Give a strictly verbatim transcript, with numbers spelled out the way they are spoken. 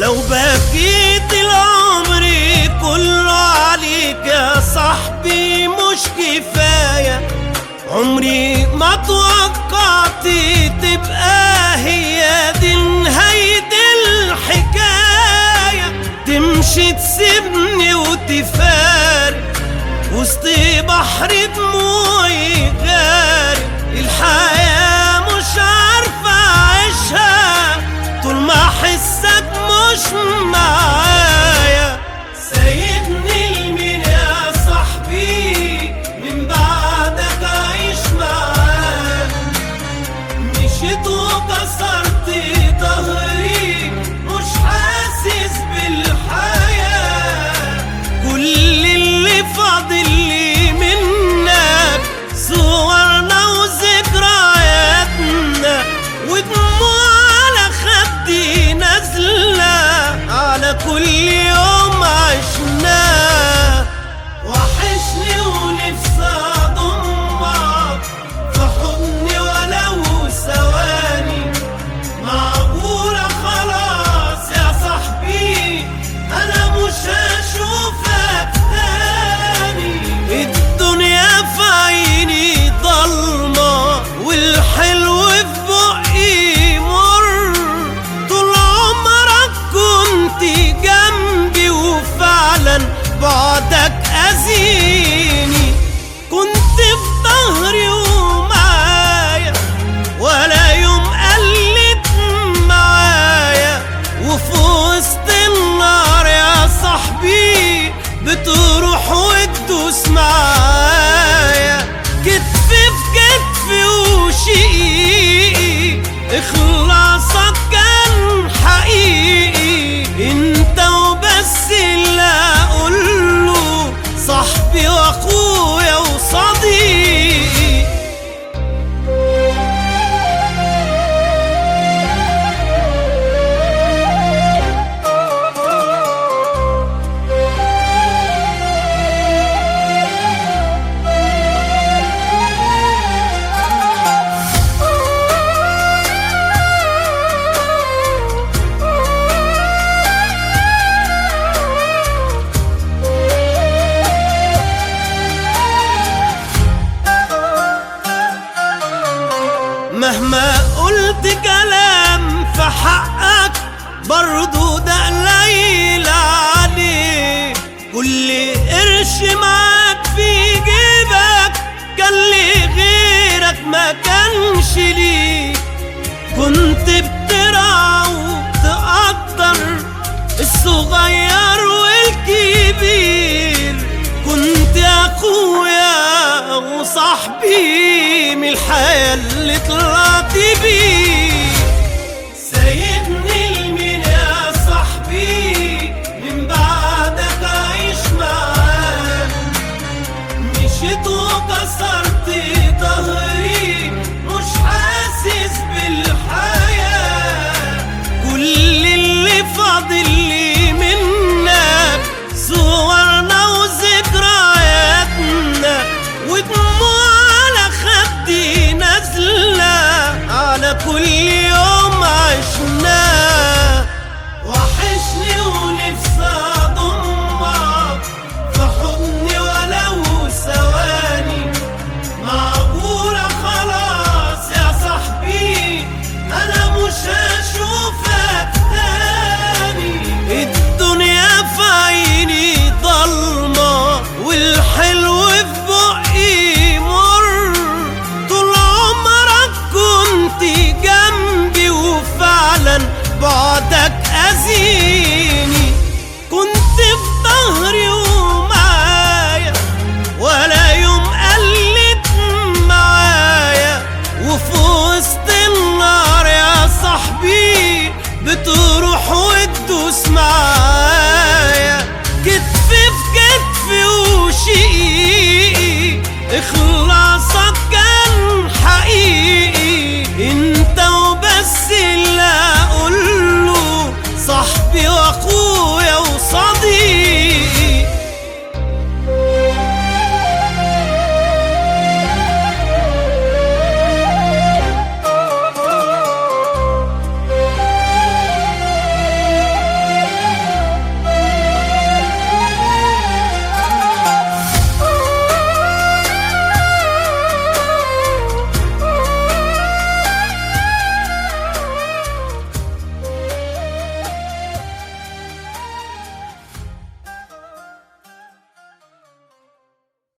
لو بكيت العمر كله عليك يا صاحبي مش كفاية. عمري ما توقعت تبقى هي دي نهاية الحكاية. تمشي تسيبني وتفارق وسط بحر دموعي غارق. الحياة مش عارفة أعيشها طول ما أحسك مش معايا. سايبني لمين يا صاحبي من بعدك أعيش معاك؟ مشيت وكسرت ظهري مش حاسس بالحياة. كل اللي فاضل لي منك صورنا وذكرياتنا ودموع على خدي نازلة على كل يوم عشناه. وحشني ونفسي أضمك في حضني ولو ثواني. معقولة خلاص يا صاحبي أنا مش هشوفك تاني؟ الدنيا في عيني ضلمة والحلو في بقي مر. طول عمرك كنت جنبي وفعلا بعدك أذيني. كنت في ظهري ومعايا ولا يوم قلت معايا. وفي وسط النار يا صاحبي بتروح وتدوس معايا. كتف في كتف وشقيقي إخلاصك كان حقيقي. انت وبس اللي أقوله صاحبي وأخويا وصديقي. مهما قلت كلام في حقك برضو ده قليل عليه. كل قرش معاك في جيبك كان لي غيرك ما كانش ليك. كنت بترعى وتقدر الصغير والكبير. كنت اخويا وصاحبي من الحياة اللي طلعت بيه. سايبني لمين يا صاحبي من بعدك أعيش معاك؟ مشيت وكسرت ظهري مش حاسس بالحياة. كل اللي فاضل لي منك صورنا وذكرياتنا ودموع على خدي نازلة على كل يوم عشناه. وحشني ونفسي أضمك في حضني ولو ثواني. معقولة خلاص يا صاحبي أنا مش هشوفك تاني؟ الدنيا في عيني ضلمة والحلو في بقي مر. طول عمرك كنت جنبي وفعلا بعدك أذيني.